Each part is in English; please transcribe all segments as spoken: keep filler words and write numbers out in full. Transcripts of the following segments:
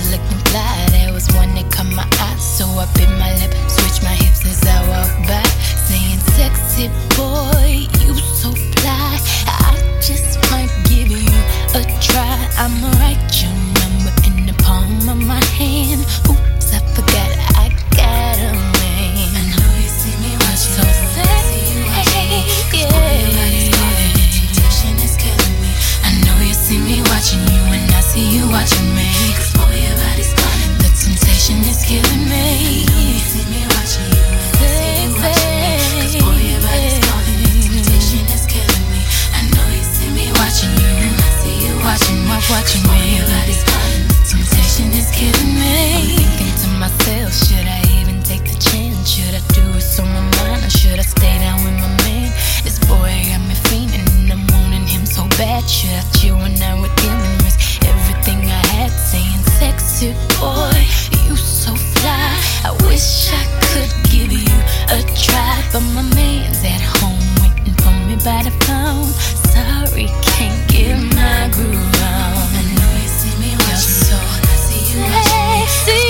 looking fly. There was one that caught my eye, so I bit my lip, switched my hips as I walked by, saying, sexy boy, you so fly, I just might give you a try. I'ma write your number in the palm of my hand. Oops, I forgot I got a man. I know you see me watching, so sexy, yeah. Temptation is killing me. I know you see me watching you, and I see you watching me. 'Cause boy, your body's calling. The temptation is killing me. I know you see me watching you, and I see you watching me. 'Cause boy, your body's calling. The temptation is killing me. I know you see me watching you, and I see you watching me. Watching me. Boy, your body's calling. The temptation is killing me. I'm thinking to myself, should I even take the chance? Should I do what's on my mind, or should I stay down with my man? This boy got me fiending, and I'm wanting him so bad. Should I chill when I with him and risk everything I had, saying, sexy boy, you so fly, I wish I could give you a try, but my man's at home waiting for me by the phone. Sorry, can't get my groove on. I know you see me watching, so I see you watching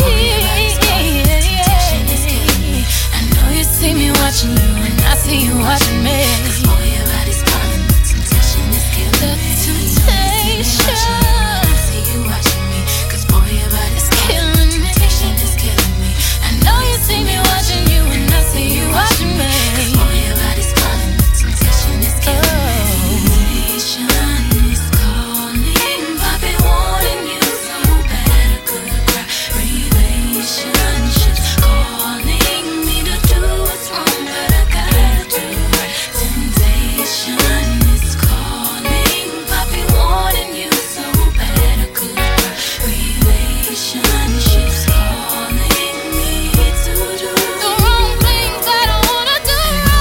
me. I know you see me watching you, and I see you watching me. 'Cause boy, your body's calling. The temptation is killing me. The temptation. I see you watching me. 'Cause boy, your body's killing me. The temptation is killing me. I know you see me watching you, and I see you watching me. 'Cause boy, your body's calling. The temptation is killing me. Temptation is calling. I've been wanting you so bad I could cry. Relationships calling me to do what's wrong, but I gotta do right. Temptation is calling. I've been wanting you so bad I could cry. Relationships calling me to do the wrong things I don't wanna do.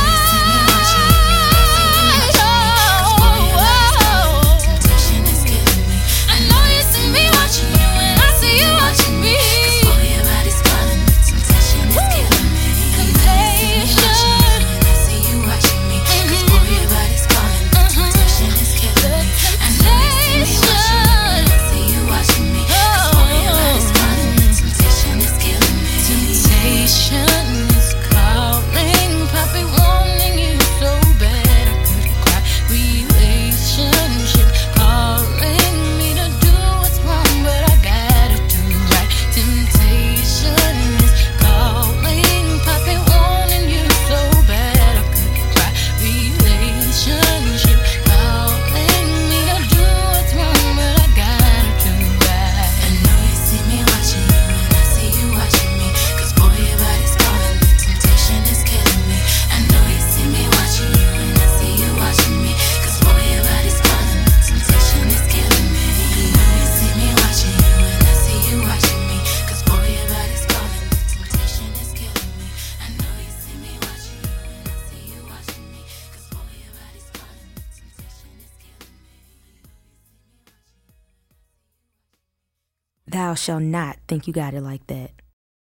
Temptation is killing me. I know you see me watching you, and I see you watching me. 'Cause boy, your body's calling. The temptation is killing me. Temptation. I see you watching me. 'Cause boy, your body's calling. The temptation is killing me. I know you see me watching you, and I see you watching me. 'Cause boy, your body's calling. The temptation is killing me. Temptation is calling. Papi wanting you so bad I could cry. Relationship calling me to do what's wrong, but I gotta do right. Temptation is calling. Papi wanting you so bad I could cry. Relationship calling me to do what's wrong, but I gotta do right. I know you see me watching you, and I see you watching me. 'Cause boy, your body's calling. The temptation is killing me. I know you see me watching you, and I see you watching me. 'Cause boy, your body's calling. The temptation is killing me. I know you see me watching you, and I see you watching me. 'Cause boy, your body's calling. The temptation is killing me. I know you see me watching you, and I see you watching me. 'Cause boy, your body's calling. The temptation is killing me. Thou shalt not think you got it like that.